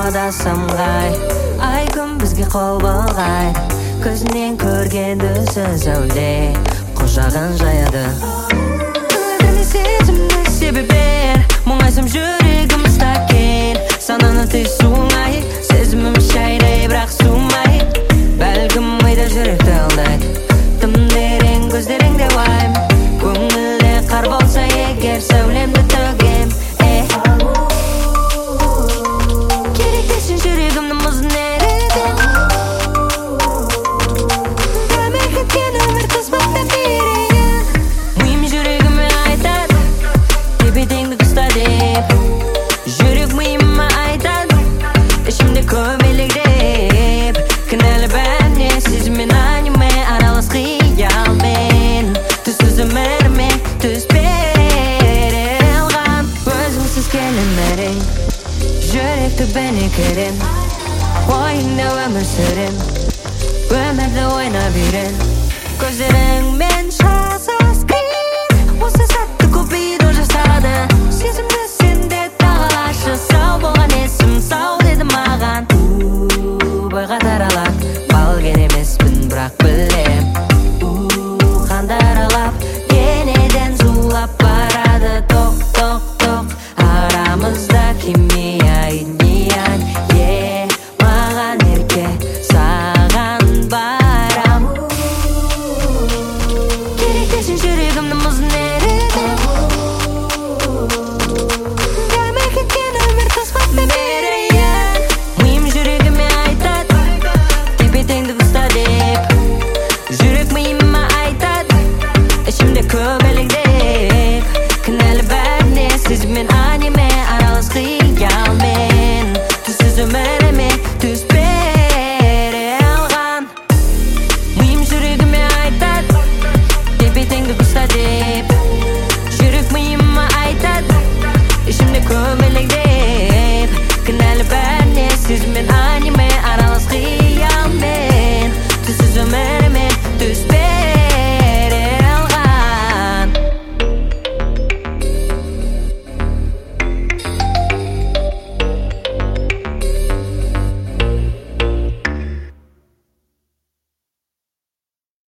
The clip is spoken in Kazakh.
самғай ай күн бізге қол бұлғай көзінен көрген түсі сәуле құшағын жаяды көңілдеріне сезімді себебер мұңайсам жүрегім стакен сананы тез суымай сезімім шайдай бірақ суымай бәлкім ойда жүректі алдайды тым терең көздеріңде уайым көңілде қар болса егер сәулемді төгем керек десең жүрегімнің мұзын ерітем өмір кеткен өмір қысбаттап берейін миым жүрегіме айтады тепе-теңдік ұста деп жүрек миыма айтады ішімде көмелегдеп кінәлі бәріне сезіммен аниме аралас қиялмен түссіз өміріме түс бере алғам өзіңсіз келемерең жүректі бәне керем ойында өмір сүрем өмірді ойнап үйрен көздеріңмен шалсыз қиын осы сәтті көбейді жасады сезім